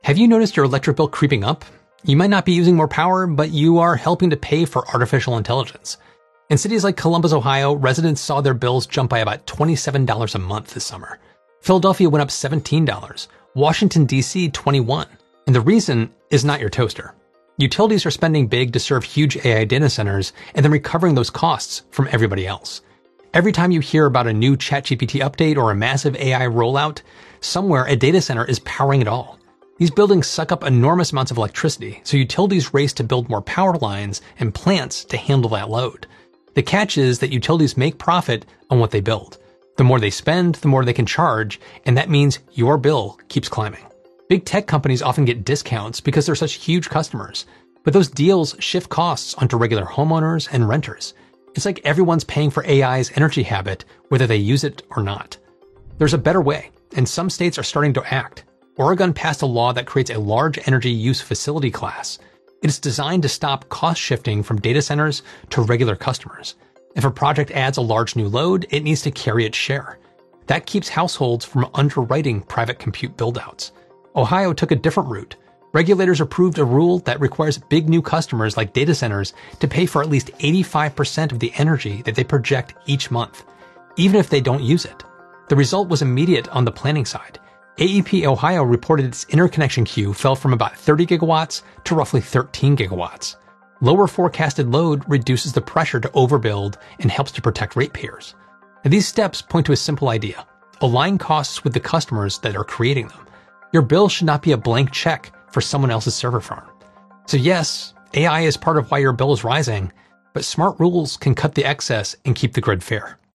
Have you noticed your electric bill creeping up? You might not be using more power, but you are helping to pay for artificial intelligence. In cities like Columbus, Ohio, residents saw their bills jump by about $27 a month this summer. Philadelphia went up $17, Washington, D.C. $21. And the reason is not your toaster. Utilities are spending big to serve huge AI data centers and then recovering those costs from everybody else. Every time you hear about a new ChatGPT update or a massive AI rollout, somewhere a data center is powering it all. These buildings suck up enormous amounts of electricity, so utilities race to build more power lines and plants to handle that load. The catch is that utilities make profit on what they build. The more they spend, the more they can charge, and that means your bill keeps climbing. Big tech companies often get discounts because they're such huge customers, but those deals shift costs onto regular homeowners and renters. It's like everyone's paying for AI's energy habit, whether they use it or not. There's a better way, and some states are starting to act. Oregon passed a law that creates a large energy use facility class. It is designed to stop cost shifting from data centers to regular customers. If a project adds a large new load, it needs to carry its share. That keeps households from underwriting private compute buildouts. Ohio took a different route. Regulators approved a rule that requires big new customers like data centers to pay for at least 85% of the energy that they project each month, even if they don't use it. The result was immediate on the planning side. AEP Ohio reported its interconnection queue fell from about 30 gigawatts to roughly 13 gigawatts. Lower forecasted load reduces the pressure to overbuild and helps to protect ratepayers. And these steps point to a simple idea. Align costs with the customers that are creating them. Your bill should not be a blank check for someone else's server farm. So yes, AI is part of why your bill is rising, but smart rules can cut the excess and keep the grid fair.